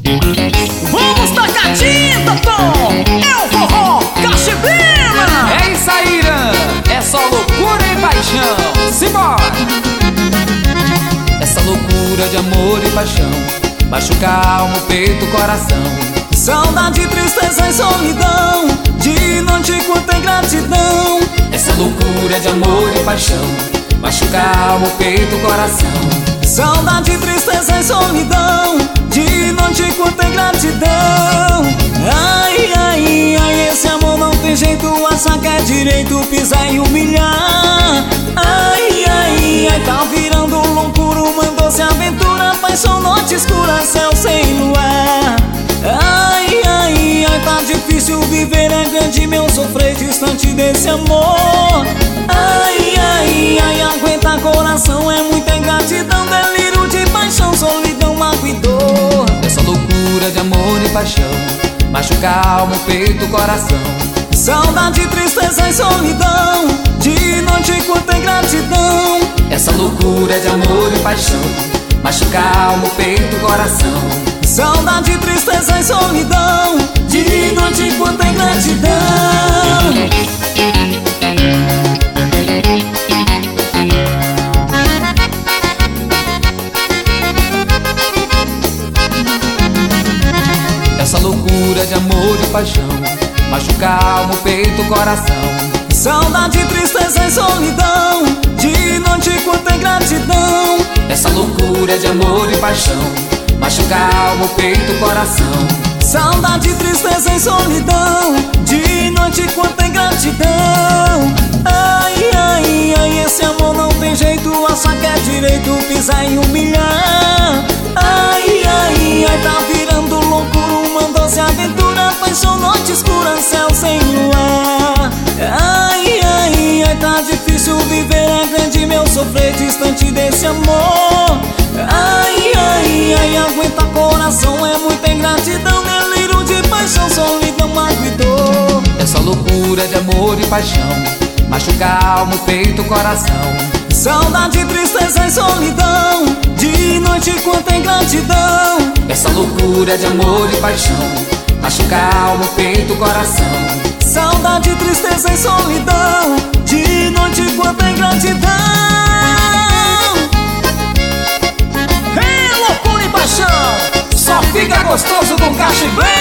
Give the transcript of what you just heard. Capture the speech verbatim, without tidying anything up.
Vamos tacar tinta, Tom! É o forró Cachibina! É isso aí, Irã! É só loucura e paixão! Simbora! Essa loucura de amor e paixão machuca a alma, o peito, o coração. Saudade, tristeza e solidão, de noite quanto ingratidão. Essa loucura de amor e paixão machuca a alma, o peito, o coração. Saudade, tristeza e solidão, de noite quanto ingratidão. Ai, ai, ai, esse amor não tem jeito, acha que é direito pisar e humilhar. Ai, ai, ai, tá virando loucura, mandou-se aventura, paixão, noite escura, céu sem luar. Ai, ai, ai, tá difícil viver, é grande meu sofrer distante desse amor. Ai, ai, ai, aguenta coração, é muita ingratidão, delírio de paixão, solidão, mágoa e dor. Essa loucura de amor e paixão machuca a alma, o peito, o coração. Saudade, tristeza e solidão, de noite quanto ingratidão. Essa loucura de amor e paixão machuca a alma, o peito, o coração. Saudade, tristeza e solidão, de noite quanto ingratidão. Essa loucura de amor e paixão machuca a alma, o peito, o coração. Saudade, tristeza e solidão, de noite quanto ingratidão. Essa loucura de amor e paixão machuca a alma, o peito, o coração. Saudade, tristeza e solidão, de noite quanto ingratidão. Ai, ai, ai, esse amor não tem jeito, acha que é direito pisar e humilhar. Ai, ai, ai, tá virando loucura, mandou-se aventura, paixão, noite escura, céu sem luar. Ai, ai, ai, tá difícil viver, é grande meu sofrer distante desse amor. Ai, ai, ai, aguenta coração, é muita ingratidão, delírio de paixão, solidão, mágoa e dor. Essa loucura de amor e paixão machuca a alma, o peito, o coração. Saudade, tristeza e solidão, de noite quanto ingratidão. Essa loucura de amor e paixão machuca a alma, o peito, o coração. Saudade, tristeza e solidão, de noite quanto ingratidão. É loucura e paixão, só fica gostoso com Cachibena.